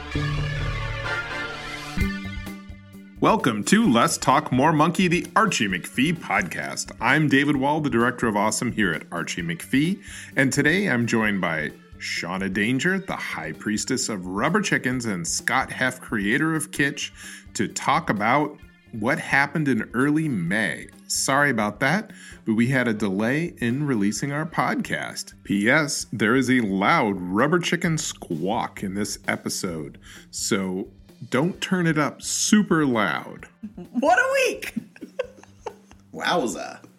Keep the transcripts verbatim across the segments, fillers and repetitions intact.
Welcome to Let's Talk More Monkey, the Archie McPhee podcast. I'm David Wall, the Director of Awesome here at Archie McPhee, and today I'm joined by Shauna Danger, the High Priestess of Rubber Chickens, and Scott Heff, creator of Kitsch, to talk about what happened in early May. Sorry about that, but we had a delay in releasing our podcast. P S. There is a loud rubber chicken squawk in this episode, so don't turn it up super loud. What a week! Wowza.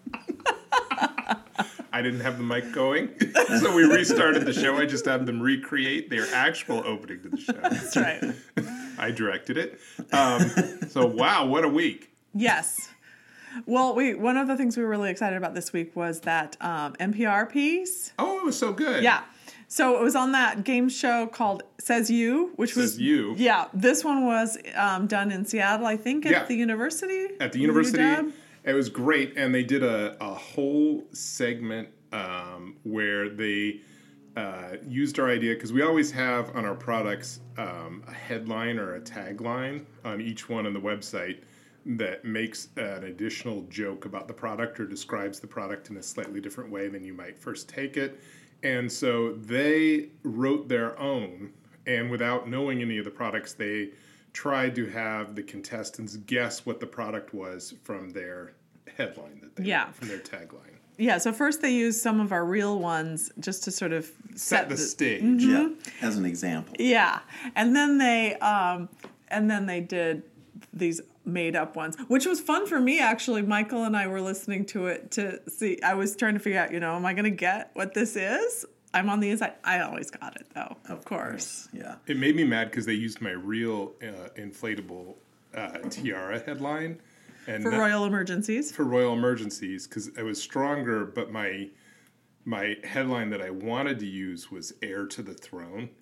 I didn't have the mic going, so we restarted the show. I just had them recreate their actual opening to the show. That's right. I directed it. Um, so, wow, what a week. Yes. Well, we one of the things we were really excited about this week was that um, N P R piece. Oh, it was so good. Yeah. So it was on that game show called Says You, which Says was... You. Yeah. This one was um, done in Seattle, I think, at Yeah. the university. At the university. U W. It was great, and they did a, a whole segment um, where they uh, used our idea, because we always have on our products um, a headline or a tagline on each one on the website that makes an additional joke about the product or describes the product in a slightly different way than you might first take it. And so they wrote their own, and without knowing any of the products, they tried to have the contestants guess what the product was from their headline that they Yeah. wrote, from their tagline. Yeah, so first they used some of our real ones just to sort of set, Set the stage. Yeah, as an example. Yeah, and then they um, and then they did these made up ones, which was fun for me actually. Michael and I were listening to it to see. I was trying to figure out, you know, am I going to get what this is? I'm on the inside. I always got it though, of, Of course. course. Yeah. It made me mad because they used my real uh, inflatable uh, tiara headline. And For that- royal emergencies. For royal emergencies, because it was stronger, but my my headline that I wanted to use was heir to the throne.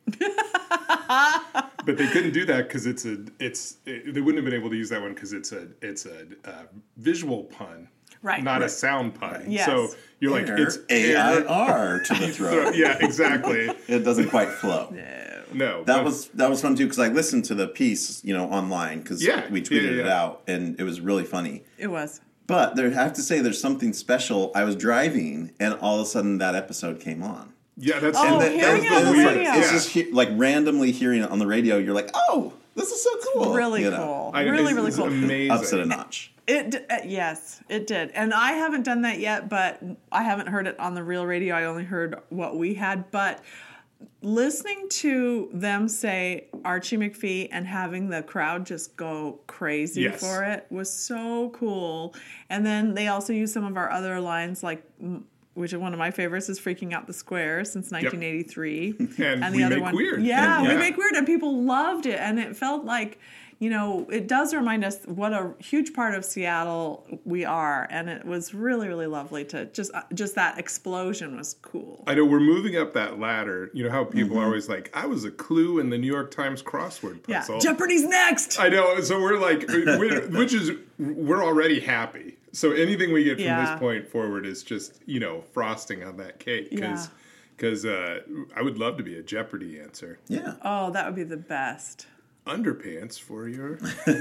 But they couldn't do that because it's a it's it, they wouldn't have been able to use that one because it's a it's a uh, visual pun, Right. Not a Right. sound pun. Yes. So you're like Heir, it's A I heir. R to the throat. Yeah, exactly. It doesn't quite flow. No, That but- was that was fun too because I listened to the piece, you know, online because Yeah, we tweeted yeah, yeah, it yeah. out and it was really funny. It was. But there, I have to say, there's something special. I was driving and all of a sudden that episode came on. yeah. That's Oh, that, hearing that it was on the the weird. radio. It's Yeah. just he, like randomly hearing it on the radio. You're like, oh, this is so cool. Really You know, cool. I- really, it's- really it's cool. Amazing. Ups it a notch. It d- uh, yes, it did, and I haven't done that yet. But I haven't heard it on the real radio. I only heard what we had. But listening to them say Archie McPhee and having the crowd just go crazy Yes. for it was so cool. And then they also used some of our other lines, like mm, which is one of my favorites is "Freaking Out the Square" since nineteen eighty-three, And the We other Make one, Weird. yeah, And- we yeah. make weird, and people loved it, and it felt like. You know, it does remind us what a huge part of Seattle we are, and it was really, really lovely to just uh, just that explosion was cool. I know we're moving up that ladder. You know how people are always like, I was a clue in the New York Times crossword Yeah, puzzle. Jeopardy's next. I know. So we're like, we're, which is, we're already happy. So anything we get from Yeah. this point forward is just, you know, frosting on that cake. Because Yeah. uh, I would love to be a Jeopardy answer. Yeah. Oh, that would be the best. Underpants for your...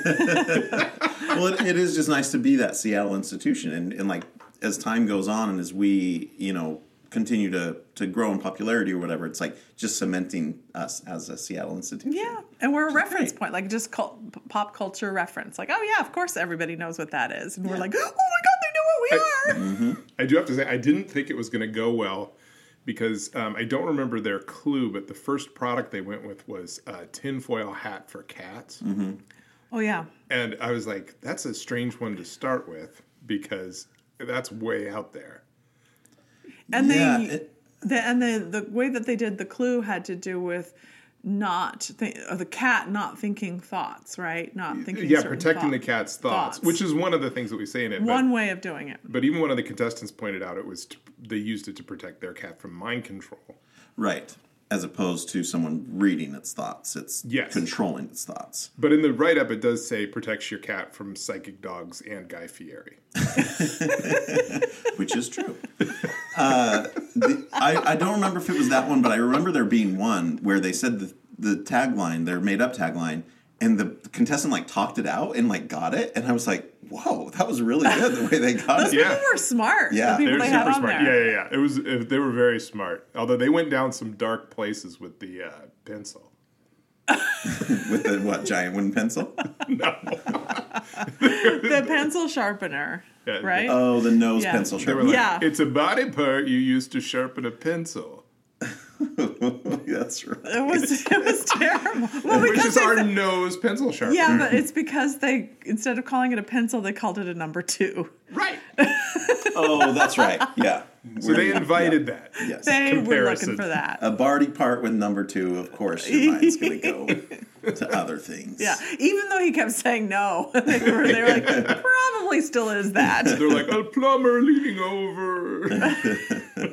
Well, it, it is just nice to be that Seattle institution, and, and like as time goes on, and as we, you know, continue to to grow in popularity or whatever, it's like just cementing us as a Seattle institution. Yeah, and we're a reference great. point, like just cult, p- pop culture reference. Like, oh yeah, of course everybody knows what that is, and we're Yeah. like, oh my god, they know what we are. I do have to say, I didn't think it was going to go well because um, I don't remember their clue, but the first product they went with was a tinfoil hat for cats. Oh yeah, And I was like, that's a strange one to start with because that's way out there. and Yeah, they it- the and the the way that they did the clue had to do with not th- or the cat not thinking thoughts, right? Not thinking. Yeah, certain protecting thought- the cat's thoughts, thoughts. which is one of the things that we say in it. But, One way of doing it. but even one of the contestants pointed out it was to, they used it to protect their cat from mind control. Right. As opposed to someone reading its thoughts. It's Yes. controlling its thoughts. But in the write-up, it does say protects your cat from psychic dogs and Guy Fieri. Which is true. uh, the, I, I don't remember if it was that one, but I remember there being one where they said the, the tagline, their made up tagline, and the contestant like talked it out and like got it, and I was like, whoa, that was really good the way they got Those it. people Yeah. were smart. Yeah. The people They were they had super on smart. there. Yeah, yeah, yeah. It was. It, they were very smart. Although they went down some dark places with the uh, pencil. With the what, giant wooden pencil? The pencil sharpener, Yeah, right? Oh, the nose Yeah. pencil They were sharpener. like, Yeah. it's a body part you use to sharpen a pencil, That's right. It was it was terrible. Well, which because is they our said- nose pencil sharpener. yeah, but it's because they instead of calling it a pencil, they called it a number two. Right. Oh, that's right. Yeah. So they invited that. Yeah. Yes. They were Comparison. looking for that. A Barty part with number two, of course, your mind's going to go to other things. Yeah, even though he kept saying no, they were they were like, probably still is that. They're like, a plumber leaning over.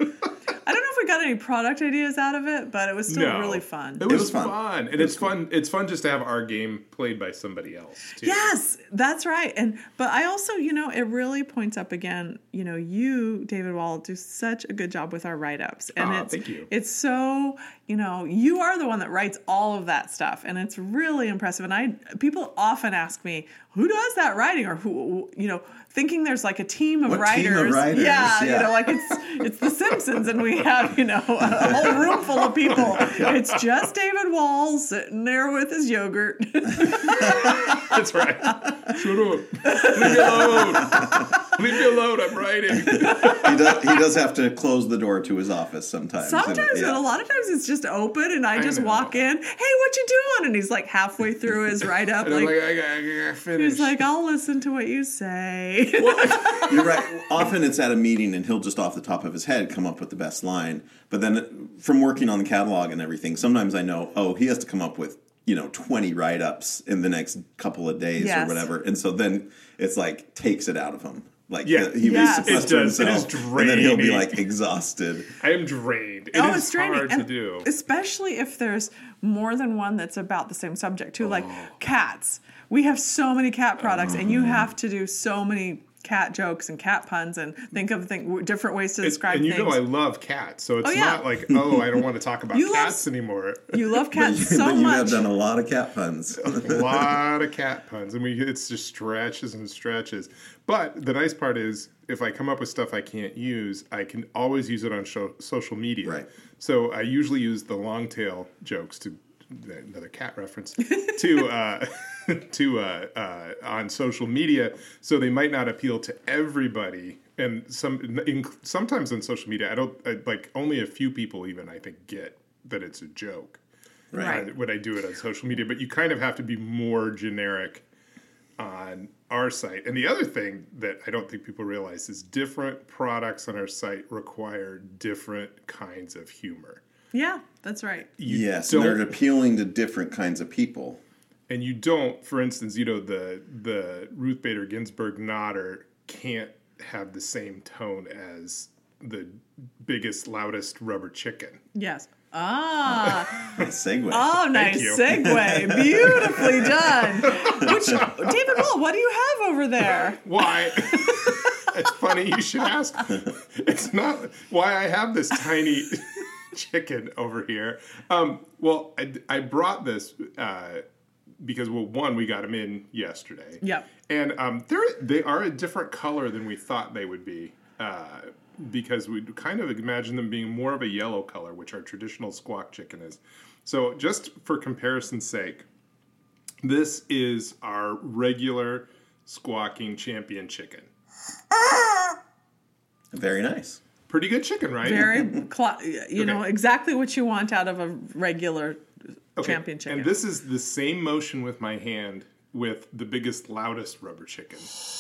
I don't know if we got any product ideas out of it, but it was still No. really fun. It was, was fun. fun. And it's fun. It's fun just to have our game played by somebody else, too. Yes, that's right. And but I also, you know, it really points up again, you know, you, David Wall, do such a good job with our write-ups. And Aw, it's thank you. it's so, you know, you are the one that writes all of that stuff. And it's really impressive. And I people often ask me, who does that writing? Or who, you know, thinking there's like a team of What writers. team of writers? Yeah, Yeah. you know, like it's it's The Simpsons and we have, you know, a whole room full of people. It's just David Wall sitting there with his yogurt. That's right. Shut up. Leave me alone. Leave me alone. I'm writing. He does, he does have to close the door to his office sometimes. Sometimes, And, yeah. but a lot of times it's just open, and I just know. walk in. Hey, what you doing? And he's like halfway through his write up, And I'm like, like, I gotta, I gotta finish. he's like, I'll listen to what you say. You're right. Often it's at a meeting and he'll just off the top of his head come up with the best line. But then from working on the catalog and everything, sometimes I know, oh, he has to come up with, you know, twenty write-ups in the next couple of days Yes. or whatever. And so then it's like takes it out of him. Like Yeah. he Yes. makes It does. It is and then he'll be draining. like exhausted. I am drained. It Oh, is it's draining. hard to And do. especially if there's more than one that's about the same subject too, like Oh. cats. We have so many cat products, and you have to do so many cat jokes and cat puns and think of think, different ways to It's- describe and you things. know I love cats, so it's Oh, yeah. not like, oh, I don't want to talk about You love- cats anymore. You love But, cats you, so but you much. have done a lot of cat puns. A lot of cat puns, and we it's just stretches and stretches. But the nice part is, if I come up with stuff I can't use, I can always use it on show, social media. Right. So I usually use the long tail jokes to another cat reference to uh, to uh, uh, on social media. So they might not appeal to everybody, and some in, sometimes on social media, I don't I, like only a few people even I think get that it's a joke. Right. uh, when I do it on social media, but you kind of have to be more generic on our site. And the other thing that I don't think people realize is different products on our site require different kinds of humor. Yeah, that's right. You Yes, don't, and they're appealing to different kinds of people. and you don't, for instance, you know, the the Ruth Bader Ginsburg nodder can't have the same tone as the biggest, loudest rubber chicken. Yes. Ah. Segue. Oh, nice you. segue. Beautifully done. Which, David Wall, what do you have over there? Why? It's funny you should ask. It's not why I have this tiny chicken over here. Um, well, I, I brought this uh, because, well, one, we got them in yesterday. Yep. And um, they're, they are a different color than we thought they would be. Uh, because we kind of imagine them being more of a yellow color, which our traditional squawk chicken is. So just for comparison's sake, this is our regular squawking champion chicken. Very nice. Pretty good chicken, right? Very, cl- you know, Okay. exactly what you want out of a regular Okay, champion chicken. And this is the same motion with my hand with the biggest, loudest rubber chicken.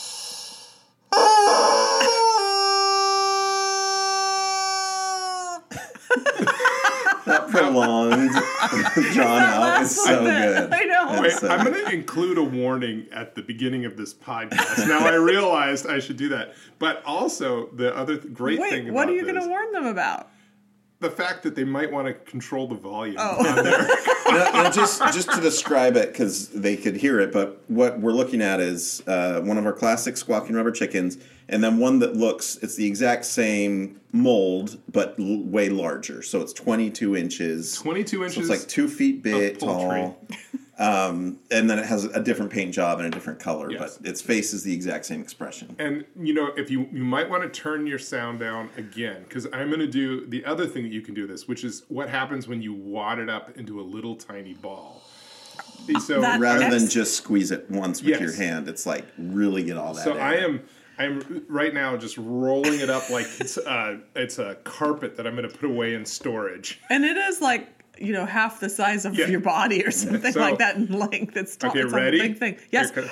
That prolonged, drawn out is so good. I know. Wait, That's, uh, I'm going to include a warning at the beginning of this podcast. Now, I realized I should do that. But also, the other th- great thing Wait, about what are you this, going to warn them about? the fact that they might want to control the volume Oh. on there. now, now just just to describe it, because they could hear it, but what we're looking at is uh, one of our classic squawking rubber chickens, and then one that looks, it's the exact same mold, but l- way larger. So it's twenty-two inches. twenty-two inches. So it's like two feet big, of poultry. tall. Um, and then it has a different paint job and a different color, Yes. but its face is the exact same expression. And, you know, if you you might want to turn your sound down again, because I'm going to do the other thing that you can do this, which is what happens when you wad it up into a little tiny ball. So That- Rather Ex- than just squeeze it once with Yes. your hand, it's like really get all that So air. I am I'm right now just rolling it up like it's uh it's a carpet that I'm going to put away in storage. And it is like, you know, half the size of Yeah. your body or something So- like that in length. It's tall. Okay, it's ready? a big thing. Yes. Here comes-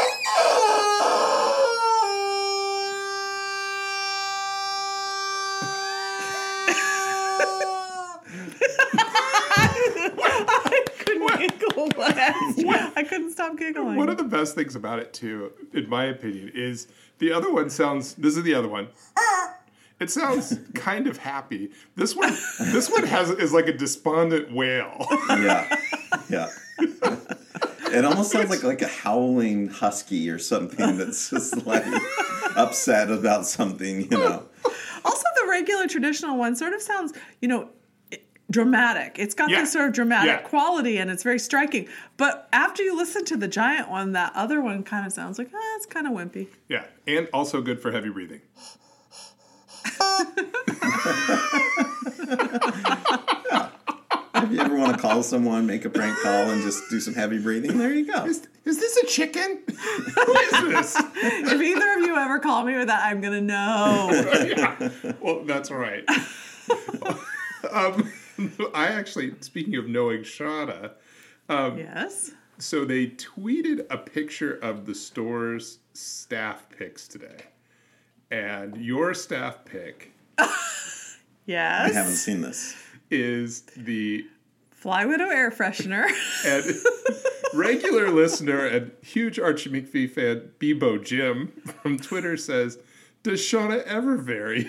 I couldn't giggle last. I couldn't stop giggling. One of the best things about it, too, in my opinion, is the other one sounds. This is the other one. It sounds kind of happy. This one, this one has is like a despondent wail. Yeah, yeah. It almost sounds like like a howling husky or something that's just like upset about something, you know. Also, the regular traditional one sort of sounds, you know, dramatic. It's got Yeah. this sort of dramatic Yeah. quality and it's very striking. But after you listen to the giant one, that other one kind of sounds like, ah, it's kind of wimpy. Yeah, and also good for heavy breathing. If you ever want to call someone, make a prank call, and just do some heavy breathing, there you go. Is, is this a chicken? Who is this? If either of you ever call me with that, I'm going to know. Yeah. Well, that's right. um, I actually, speaking of knowing Shauna, Yes. so they tweeted a picture of the store's staff picks today. And your staff pick Yes. I haven't seen this. is the Fly Widow air freshener. and regular listener and huge Archie McPhee fan, Bebo Jim from Twitter says, "Does Shauna ever vary?"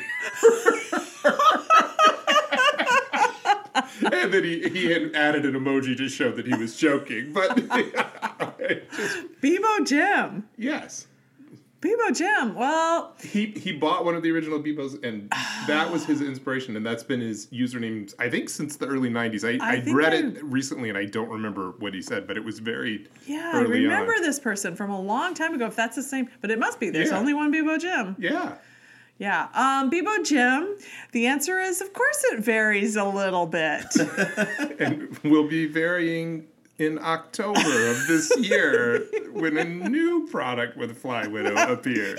And then he, he had added an emoji to show that he was joking. But just, Bebo Jim. yes. Bebo Jim. Well, He he bought one of the original Bebos, and that was his inspiration, and that's been his username, I think, since the early nineties. I, I, I think read I- it recently, and I don't remember what he said, but it was very yeah, I early remember on. this person from a long time ago. If that's the same, but it must be. There's Yeah. only one Bebo Jim. Yeah. Yeah. Um, Bebo Jim. The answer is, of course, it varies a little bit. And we'll be varying in October of this year when a new product with Fly Widow appears.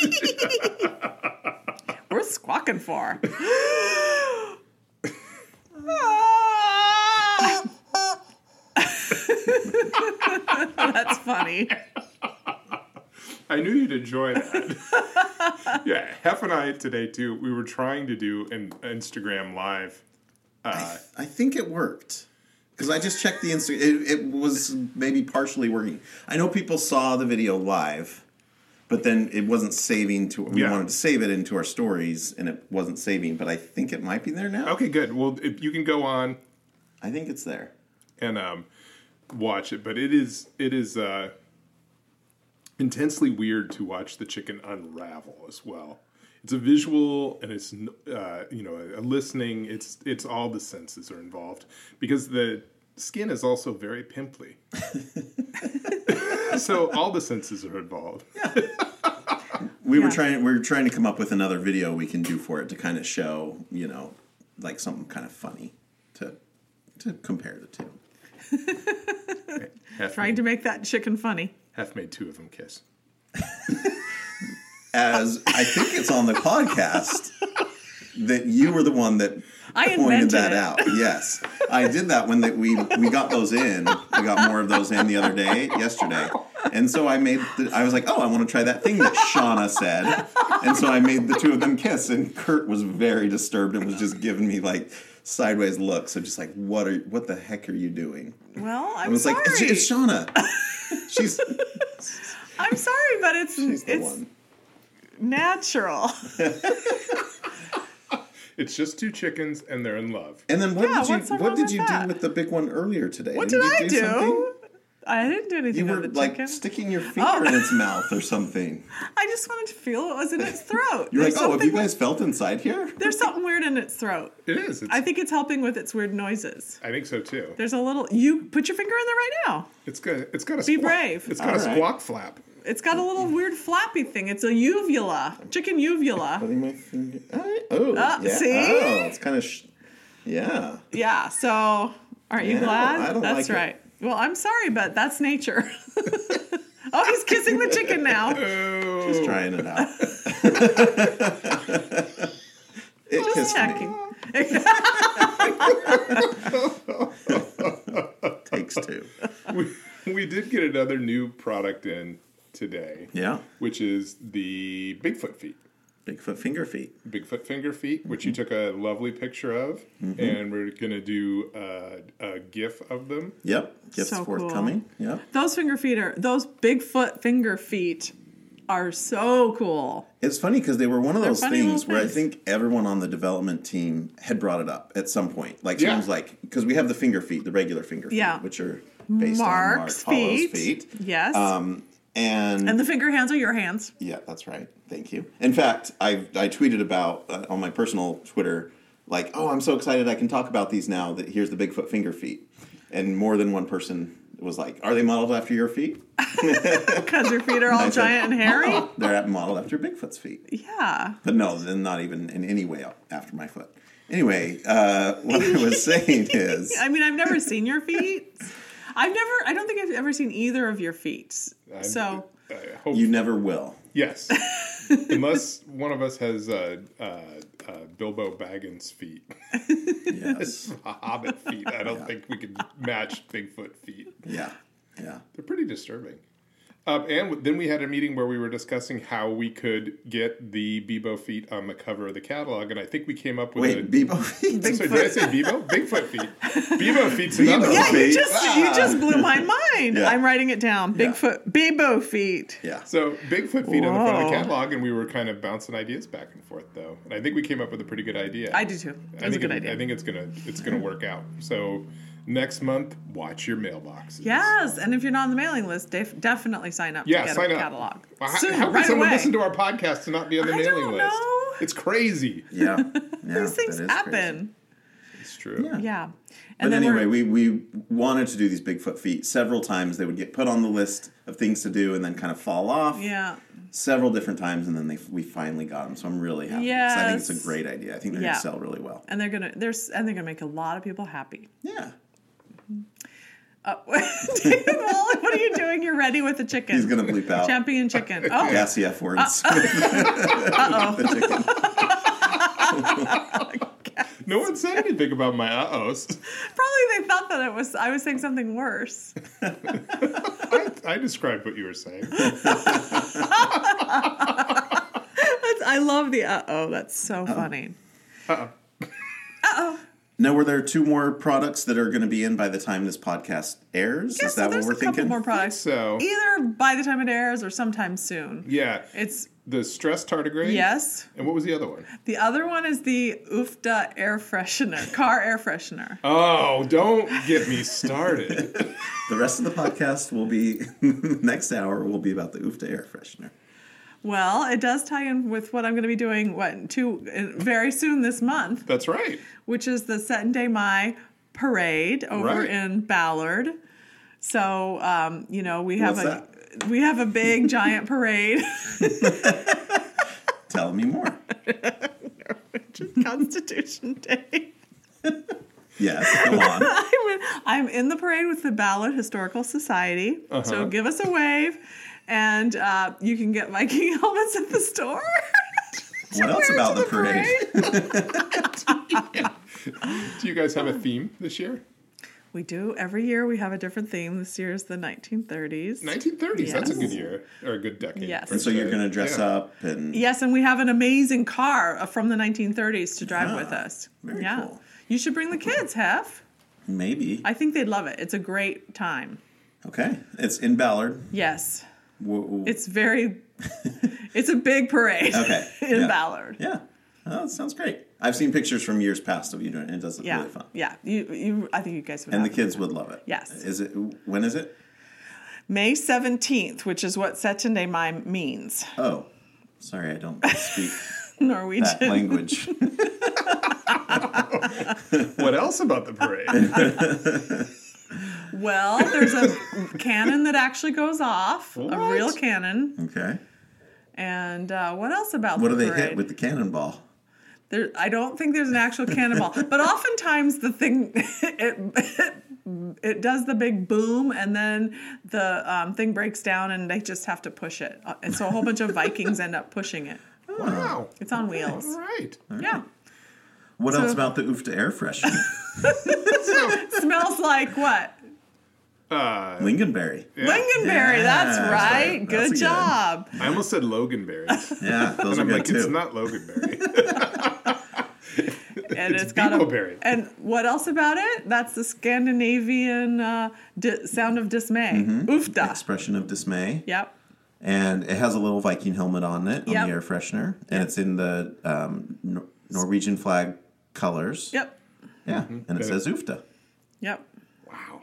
We're squawking for. That's funny. I knew you'd enjoy that. Yeah, Hef and I today, too, we were trying to do an Instagram Live. Uh, I think it worked. Because I just checked the Insta. It, it was maybe partially working. I know people saw the video live, but then it wasn't saving to. We Yeah. wanted to save it into our stories, and it wasn't saving. But I think it might be there now. okay, good. Well, if you can go on I think it's there. and um, watch it, but it is it is uh, intensely weird to watch the chicken unravel as well. It's a visual and it's uh, you know a, a listening. It's it's all the senses are involved because the skin is also very pimply. So all the senses are involved. We Yeah. were trying. We were trying to come up with another video we can do for it to kind of show, you know, like something kind of funny to to compare the two. Hef Trying made, to make that chicken funny. Hef made two of them kiss. As I think it's on the podcast that you were the one that I pointed invented that it. out. Yes, I did that when that we we got those in. We got more of those in the other day, yesterday, and so I made. The, I was like, oh, I want to try that thing that Shauna said, and so I made the two of them kiss. And Kurt was very disturbed and was just giving me like sideways looks of just like, what are what the heck are you doing? Well, I'm I was sorry. like, it's, it's Shauna. She's I'm sorry, but it's she's the it's one. natural. It's just two chickens and they're in love. And then what Yeah, did you what's so what wrong did with you that? do with the big one earlier today? What Didn't did I you do? something? I didn't do anything You with were the like chicken. sticking your finger Oh. in its mouth or something. I just wanted to feel what was in its throat. You're There's like, oh, have something you guys felt inside here? with- There's something weird in its throat. It is. It's, I think it's helping with its weird noises. I think so too. There's a little. You put your finger in there right now. It's got it's got a Be squawk. brave. It's got All a right. squawk flap. It's got a little weird flappy thing. It's a uvula, chicken uvula. Putting my finger. I- Oh, Uh, yeah. see? Oh, it's kind of. Sh- yeah. Yeah. So, aren't you Yeah, glad? I don't That's like it. right. Well, I'm sorry, but that's nature. Oh, he's kissing the chicken now. Oh, Just trying it out. It Just kissed checking. me. Takes two. we, we did get another new product in today, Yeah. which is the Bigfoot feet. Bigfoot finger feet. Bigfoot finger feet, which you took a lovely picture of, and we're going to do a, a GIF of them. Yep. Gifts So cool. forthcoming. Yep. Those finger feet are those Bigfoot finger feet are so cool. It's funny because they were one of They're those funny things little where I things. think everyone on the development team had brought it up at some point. Like Yeah. someone's like, because we have the finger feet, the regular finger feet, Yeah. which are based Mark's on Mark Hollow's feet. feet. Yes. Um, and, And the finger hands are your hands. yeah, that's right. Thank you. In fact, I I tweeted about uh, on my personal Twitter, like, oh, I'm so excited I can talk about these now. That here's the Bigfoot finger feet, and more than one person was like, are they modeled after your feet? Because your feet are all I said, giant and hairy. "Oh, they're modeled after Bigfoot's feet. Yeah. But no, they're not even in any way up after my foot. Anyway, uh, what I was saying is, I mean, I've never seen your feet. I've never, I don't think I've ever seen either of your feet. So, I hope you never will. yes, unless one of us has uh, uh, uh, Bilbo Baggins feet, Yes. Hobbit feet. I don't think we could match Bigfoot feet. Yeah. Yeah. They're pretty disturbing. Um, and then we had a meeting where we were discussing how we could get the Bebo feet on the cover of the catalog, and I think we came up with a. Wait, Bebo feet? Sorry, did I say Bebo? Bigfoot feet. Bebo feet's another Bebo yeah, one. you feet. just, you just blew my mind. Yeah. I'm writing it down. Bigfoot, Bebo feet. Yeah. So Bigfoot feet on the front of Whoa. the catalog, and we were kind of bouncing ideas back and forth, though. And I think we came up with a pretty good idea. I do too. I That's a think good it- idea. I think it's gonna it's gonna work out. So next month, watch your mailboxes. Yes, and if you're not on the mailing list, def- definitely sign up Yeah, to get sign a up. catalog. Well, how, Soon, how can right someone away. listen to our podcast and not be on the I mailing don't list? know. It's crazy. Yeah. Yeah. These things that is happen. It's true. Yeah. Yeah. But And then anyway, we're, we, we wanted to do these Bigfoot feet several times. They would get put on the list of things to do and then kind of fall off yeah. several different times, and then they we finally got them. So I'm really happy. 'cause I think it's Yes. a great idea. I think they're Yeah. going to sell really well. And they're gonna there's and they're gonna make a lot of people happy. Yeah. Uh, David Wallace, what are you doing? You're ready with the chicken. He's going to bleep out Champion chicken. Oh, gassy F words. uh-oh. The chicken. No one said anything about my uh-ohs. Probably they thought that it was I was saying something worse. I, I described what you were saying. That's, I love the uh-oh. That's so funny. Uh-oh. Uh-oh. Now, were there two more products that are going to be in by the time this podcast airs? Yeah, Is so that what there's we're a couple thinking? more products. So, Either by the time it airs or sometime soon. yeah. It's The stress tardigrade. yes. And what was the other one? The other one is the Ufta air freshener, car air freshener. Oh, don't get me started. The rest of the podcast will be, next hour will be about the Ufta air freshener. Well, it does tie in with what I'm going to be doing what two very soon this month, That's right. which is the Set Day Mai parade over Right. in Ballard. So, um, you know, we have What's a we have a big giant parade. Tell me more. Which is Constitution Day. Yes, go on. I'm in, I'm in the parade with the Ballard Historical Society. Uh-huh. So give us a wave, and uh, you can get Viking helmets at the store. What else Wear about to the parade? Do you guys have a theme this year? We do. Every year we have a different theme. This year is the nineteen thirties. nineteen thirties. That's a Yes. good year. Or a good decade. Yes. per And so you're se. going to dress Yeah. up and... Yes, and we have an amazing car uh, from the nineteen thirties to drive Ah, with us. very yeah. cool. You should bring the kids, Hef. Maybe. I think they'd love it. It's a great time. Okay. It's in Ballard. Yes. W- w- It's very, it's a big parade Okay. in Yeah. Ballard. Yeah. Oh, that sounds great. I've seen pictures from years past of you doing it. It does look Yeah, really fun. yeah. You, you. I think you guys would. And the have kids fun. would love it. Yes. Is it? When is it? May seventeenth, which is what Saturday Mai means. Oh, sorry, I don't speak Norwegian. that language. What else about the parade? Well, there's a cannon that actually goes off, What? a real cannon. Okay. And uh, what else about What the do they parade? hit with the cannonball? There, I don't think there's an actual cannonball, but oftentimes the thing it, it it does the big boom, and then the um, thing breaks down, and they just have to push it, Uh, and so a whole bunch of Vikings end up pushing it. Wow. It's on wheels. All right. Yeah, What So- else about the Oofta air freshener? smells like what? Uh, Lingonberry. Lingonberry. Yeah, That's that's right. right. Good That's a good- job. I almost said Loganberry. Yeah, those And are I'm good like, too. it's not Loganberry. And It's it's got a. Beebleberry. And what else about it? That's the Scandinavian uh, di- sound of dismay. Mm-hmm. Oofda. Expression of dismay. Yep. And it has a little Viking helmet on it, on Yep. the air freshener. And it's in the um, Nor- Norwegian flag colors. Yep. Yeah, and it And says Oofta. Yep. Wow.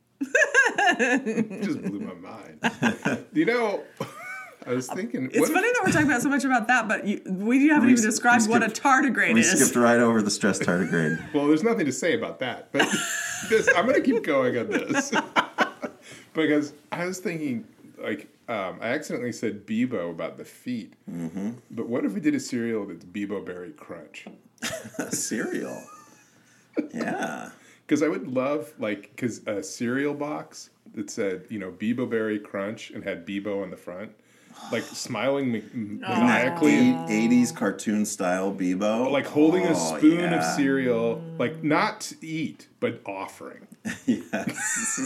Just blew my mind. You know, I was thinking. It's what if- funny that we're talking about so much about that, but you, we haven't We even s- described we what a skipped- tardigrade We is. skipped right over the stress tardigrade. Well, there's nothing to say about that, but this, I'm going to keep going on this because I was thinking, like, um, I accidentally said Bebo about the feet, mm-hmm. but what if we did a cereal that's Bebo Berry Crunch? Cereal. Yeah. Because I would love, like, because a cereal box that said, you know, Bebo Berry Crunch and had Bebo on the front, like smiling ma- maniacally, Eight- eighties cartoon style Bebo. like holding a Oh, spoon of yeah. cereal, like not to eat, but offering. Yes.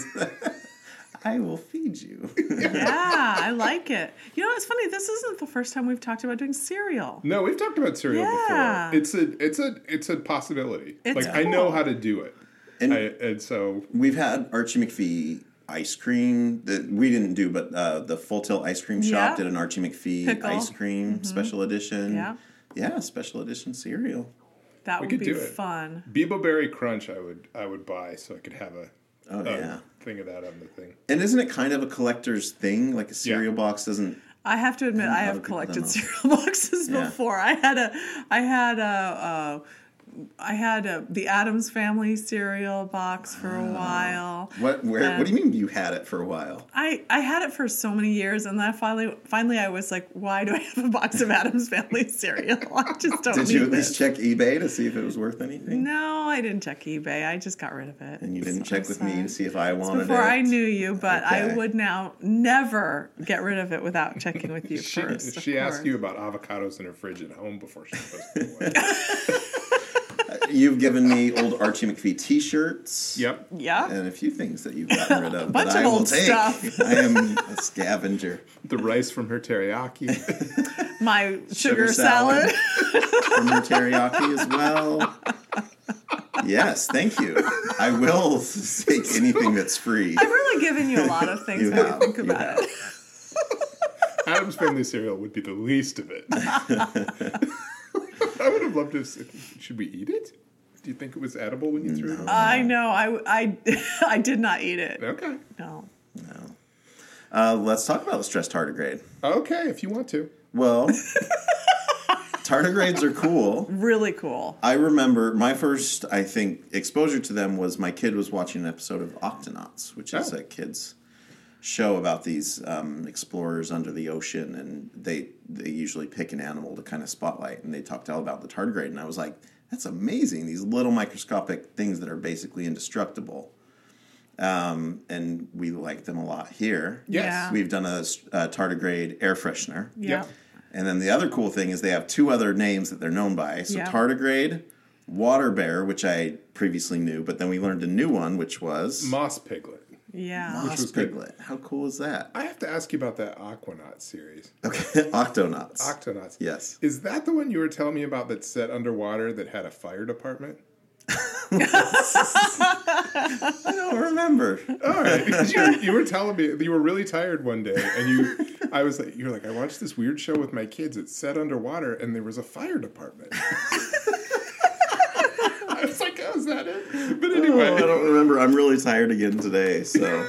I will feed you. Yeah, I like it. You know, it's funny. This isn't the first time we've talked about doing cereal. No, we've talked about cereal Yeah. before. It's a it's a it's a possibility. It's like I know cool. how to do it. And- I, and so We've had Archie McPhee ice cream that we didn't do, but uh, the Full Tilt Ice Cream Shop Yeah. did an Archie McPhee Pickle. ice cream special edition. Yeah. Yeah, special edition cereal. That We would could be do it. fun. Bebo Berry Crunch I would I would buy so I could have a, Oh, a yeah. thing of that on the thing. And isn't it kind of a collector's thing? Like a cereal box doesn't. I have to admit, And I a lot have of people don't collected know. cereal boxes Yeah. before. I had a, I had a, uh, I had a, the Addams Family cereal box for a while. What? Where? Um, what do you mean you had it for a while? I, I had it for so many years, and then finally, finally, I was like, "Why do I have a box of Addams Family cereal? I just don't Did need you at this." least check eBay to see if it was worth anything? No, I didn't check eBay. I just got rid of it. And you didn't So check it's with me fine. to see if I wanted Before it. I knew you, but I Okay. would now never get rid of it without checking with you She, first. of she asked course. you about avocados in her fridge at home before she posted it away. You've given me old Archie McPhee T-shirts. Yep. Yeah. And a few things that you've gotten rid of. bunch that of I will old take. stuff. I am a scavenger. The rice from her teriyaki. My sugar, Sugar salad. salad. From her teriyaki as well. Yes, thank you. I will take anything that's free. I've really given you a lot of things You when have, you think you about have. it. Adam's Family cereal would be the least of it. I would have loved to. Have, should we eat it? Do you think it was edible when you threw it? I know. I, I, I did not eat it. Okay. No. No. Uh, let's talk about the stress tardigrade. Okay, if you want to. Well, tardigrades are cool. Really cool. I remember my first, I think, exposure to them was my kid was watching an episode of Octonauts, which is Oh. a kid's show about these um, explorers under the ocean, and they they usually pick an animal to kind of spotlight, and they talked all about the tardigrade, and I was like, that's amazing, these little microscopic things that are basically indestructible. Um, and we like them a lot here. Yes. Yeah. We've done a, a tardigrade air freshener. Yeah. Yep. And then the other cool thing is they have two other names that they're known by. So Yeah. tardigrade, water bear, which I previously knew, but then we learned a new one, which was Moss Piglet. Yeah. moss was good. piglet. How cool is that? I have to ask you about that Aquanaut series. Okay, Octonauts. Octonauts. Yes. Is that the one you were telling me about that's set underwater that had a fire department? I don't remember. All right, because you, were- you were telling me you were really tired one day, and you, I was like, you were like, I watched this weird show with my kids. It's set underwater, and there was a fire department. Was that it? But anyway. Oh, I don't remember. I'm really tired again today, so.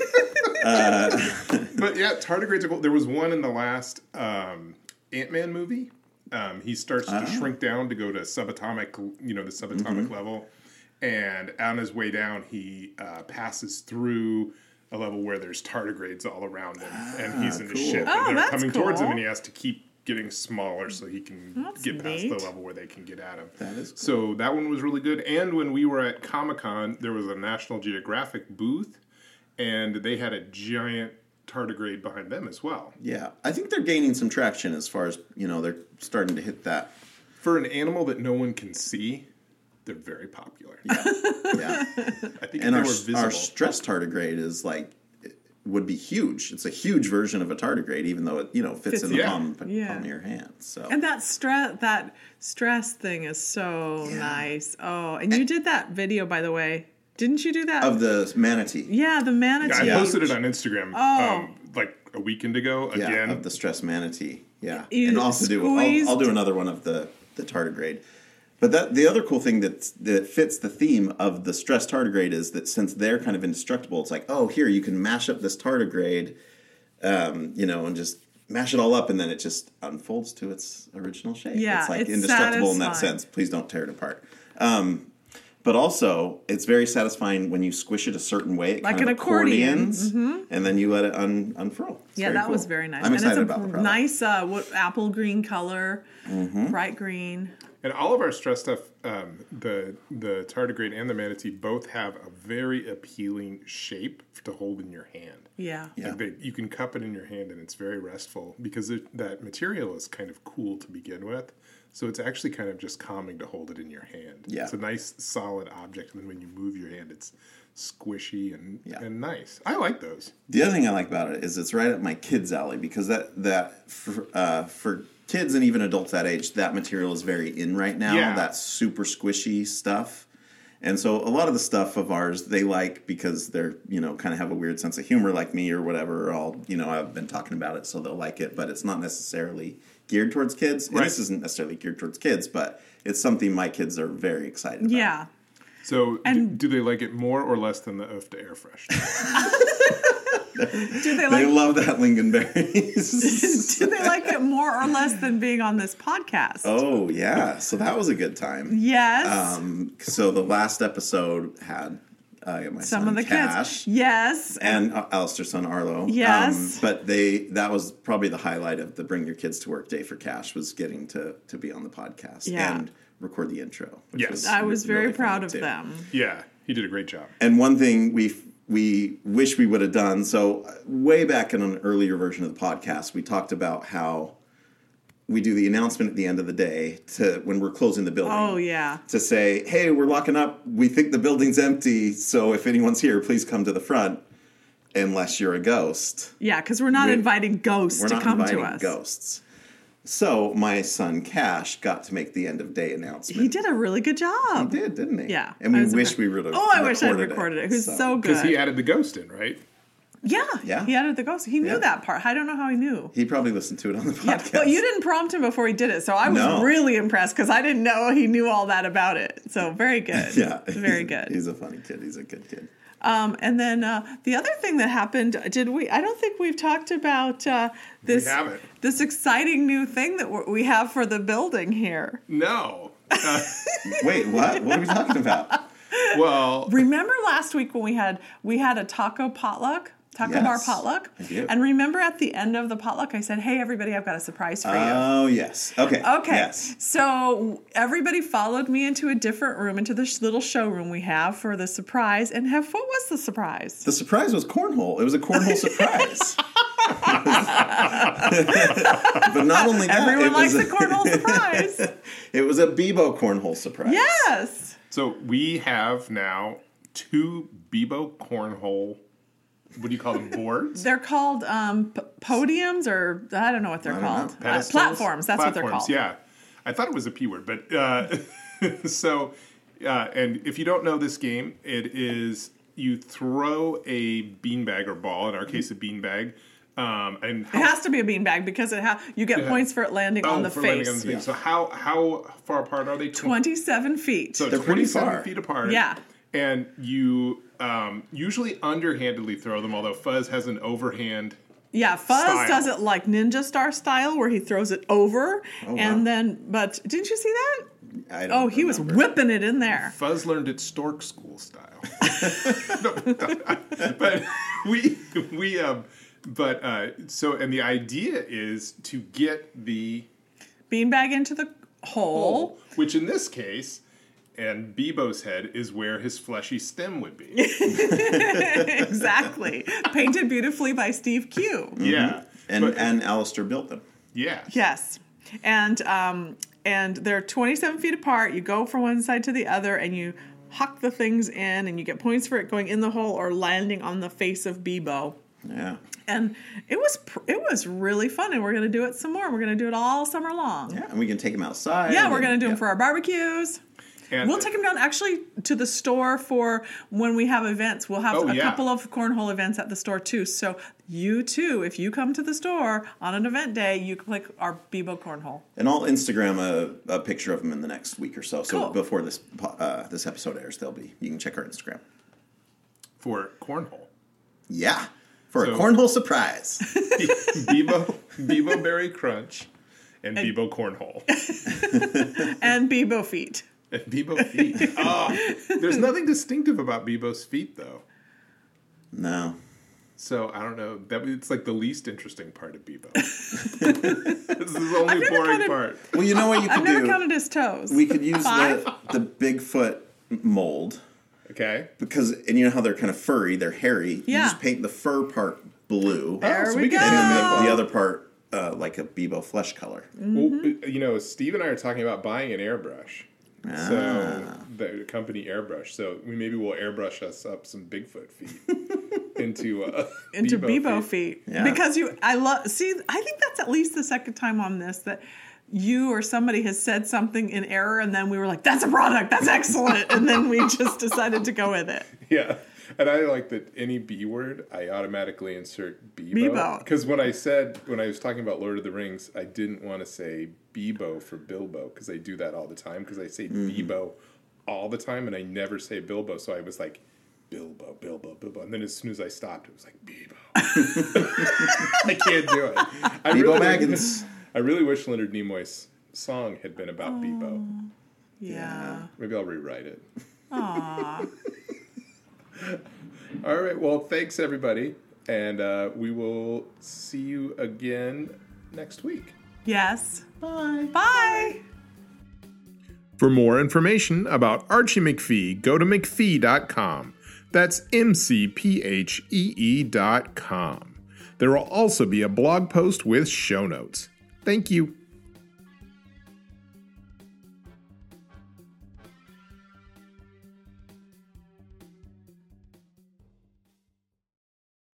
uh. But yeah, tardigrades are cool. There was one in the last um, Ant-Man movie. Um, he starts to Oh. shrink down to go to subatomic, you know, the subatomic Mm-hmm. level. And on his way down, he uh, passes through a level where there's tardigrades all around him. And he's in the cool. ship. Oh, and they're that's coming towards him, cool. and he has to keep getting smaller so he can That's get past neat. the level where they can get at him. That is cool. So that one was really good. And when we were at Comic-Con, there was a National Geographic booth, and they had a giant tardigrade behind them as well. Yeah, I think they're gaining some traction as far as, you know, they're starting to hit that. For an animal that no one can see, they're very popular. Yeah. yeah. I think And if our, they were visible. our stress tardigrade is like, it would be huge. It's a huge version of a tardigrade, even though it, you know, fits, Fits in the yeah. palm, Yeah. palm of your hand. So. And that stress, that stress thing is so Yeah. nice. Oh, and you did that video, by the way. Didn't you do that? Of the manatee. yeah, the manatee. Yeah, I posted it on Instagram Oh. um, like a weekend ago. Yeah, Again, of the stress manatee. Yeah, You and also do I'll, squeezed- I'll do another one of the the tardigrade. But that the other cool thing that that fits the theme of the stress tardigrade is that since they're kind of indestructible, it's like, oh, here you can mash up this tardigrade, um, you know, and just mash it all up, and then it just unfolds to its original shape. Yeah, it's like it's indestructible in that satisfying. sense. Please don't tear it apart. Um, But also, it's very satisfying when you squish it a certain way. It Like kind an of accordion. accordions, and then you let it un- unfurl. It's Yeah, very that cool. was very nice. I'm excited and it's a about the product. nice uh, what, apple green color, Mm-hmm. bright green. and all of our stress stuff, um, the the tardigrade and the manatee both have a very appealing shape to hold in your hand. Yeah. Yeah. Like they, you can cup it in your hand, and it's very restful because it, that material is kind of cool to begin with. So it's actually kind of just calming to hold it in your hand. Yeah. It's a nice solid object, and then when you move your hand, it's squishy and Yeah. and nice. I like those. The other thing I like about it is it's right up my kids' alley because that that for, uh, for kids and even adults that age, that material is very in right now. Yeah. That super squishy stuff. And so a lot of the stuff of ours they like because they're, you know, kind of have a weird sense of humor like me or whatever. I'll, you know, I've been talking about it so they'll like it, but it's not necessarily geared towards kids. And Right. this isn't necessarily geared towards kids, but it's something my kids are very excited about. Yeah. So And- do, do they like it more or less than the Oofta Air Fresh? Do they They like love that lingonberries. do they like it more or less than being on this podcast? Oh, yeah. So that was a good time. Yes. Um, so the last episode had uh, my Some son of the Cash kids. Yes. and uh, Alistair's son Arlo. Yes. Um, but they that was probably the highlight of the Bring Your Kids to Work Day for Cash was getting to to be on the podcast Yeah. and record the intro. Which Yes. was I was very really proud fun, of too. them. Yeah, he did a great job. And one thing we we wish we would have done. So uh, way back in an earlier version of the podcast, we talked about how we do the announcement at the end of the day to when we're closing the building. Oh yeah. To say, hey, we're locking up. We think the building's empty. So if anyone's here, please come to the front. Unless you're a ghost, Yeah, because we're not We- inviting ghosts we're to not come inviting to us. ghosts. So my son Cash got to make the end of day announcement. He did a really good job. He did, didn't he? Yeah, And I we was wish impressed. we would have. Oh, I wish I'd recorded recorded it. It was so, good. Because he added the ghost in, right? yeah, Yeah. he added the ghost. He knew Yeah. that part. I don't know how he knew. He probably listened to it on the Yeah, podcast. but you didn't prompt him before he did it, so I was No. really impressed because I didn't know he knew all that about it. So very good. Yeah, very he's- good. He's a funny kid. He's a good kid. Um, and then uh, the other thing that happened, did we? I don't think we've talked about uh, this. haven't. This exciting new thing that we're- we have for the building here. No. Uh, Wait, what? What are we talking about? well, Remember last week when we had we had a taco potluck, taco bar Yes, potluck, I do. and remember at the end of the potluck, I said, "Hey, everybody, I've got a surprise for you." Oh, yes. Okay. Okay, Yes. so everybody followed me into a different room, into this little showroom we have for the surprise. And have what was the surprise? The surprise was cornhole. It was a cornhole surprise. But not only that, Everyone it likes was the a, cornhole surprise. It was a Bebo cornhole surprise. Yes. so we have now two Bebo cornhole. What do you call them? Boards? They're called um, p- podiums, or I don't know what they're I don't called. know. Uh, Pedestals? platforms. That's what they're Platforms, called. Yeah, I thought it was a p word, but uh, so uh, and if you don't know this game, it is you throw a beanbag or ball, in our case a beanbag, Um, and It has to be a beanbag because it ha- you get Yeah. points for it landing oh, on the for face. landing on the thing. Yeah. So how how far apart are they? twenty-seven feet. So They're pretty twenty-seven far. feet apart. Yeah. And you um, usually underhandedly throw them, although Fuzz has an overhand. Yeah, Fuzz Style. does it like Ninja Star style, where he throws it over, Oh, wow. and then. But didn't you see that? I don't Oh, he was remember. whipping it in there. Fuzz learned it stork school style. No, but we we um but uh so and the idea is to get the Beanbag into the hole. hole, which in this case, and Bebo's head is where his fleshy stem would be. Exactly. Painted beautifully by Steve Q. Yeah. And But- and Alistair built them. yeah. Yes. And um and they're twenty-seven feet apart. You go from one side to the other and you huck the things in and you get points for it going in the hole or landing on the face of Bebo. Yeah. And it was pr- it was really fun, and we're gonna do it some more. We're gonna do it all summer long. Yeah, and we can take them outside. Yeah, we're and- gonna do them yeah. for our barbecues. And We'll take them down actually to the store for when we have events. We'll have Oh, a yeah. couple of cornhole events at the store too. So you too, if you come to the store on an event day, you can play our Bebo cornhole. And I'll Instagram a, a picture of them in the next week or so. So Cool. before this po- uh, this episode airs, they'll be. You can check our Instagram. for cornhole. Yeah, for So- a cornhole surprise. Bebo Bebo Berry Crunch and Bebo Cornhole. And Bebo feet. And Bebo feet. Oh, there's nothing distinctive about Bebo's feet though. No. So I don't know. That it's like the least interesting part of Bebo. This is the only never boring counted- part. Well, you know what you I've could never do. counted his toes. We could use Five? the the Bigfoot mold Okay. because, and you know how they're kind of furry, they're hairy. You Yeah. just paint the fur part blue, There Oh, so we, we go. could and then the, the other part uh, like a Bebo flesh color. Mm-hmm. Well, you know, Steve and I are talking about buying an airbrush. So Ah. the company airbrush. So we maybe we'll airbrush us up some Bigfoot feet into uh, into Bebo, feet. Yeah. Because you I love see I think that's at least the second time on this that you or somebody has said something in error and then we were like, that's a product, that's excellent, and then we just decided to go with it. Yeah. And I like that any B word, I automatically insert Bebo. Bebo. Because when I said, when I was talking about Lord of the Rings, I didn't want to say Bebo for Bilbo, because I do that all the time, because I say Bebo all the time, and I never say Bilbo. So I was like, Bilbo, Bilbo, Bilbo. And then as soon as I stopped, it was like, Bebo. I can't do it. I Bebo really, Baggins. I really wish Leonard Nimoy's song had been about Bebo. Yeah. Maybe I'll rewrite it. Aw. All right. Well, thanks, everybody. And uh, we will see you again next week. Yes. Bye. Bye. For more information about Archie McPhee, go to mcphee dot com. That's M C P H E E dot com. There will also be a blog post with show notes. Thank you.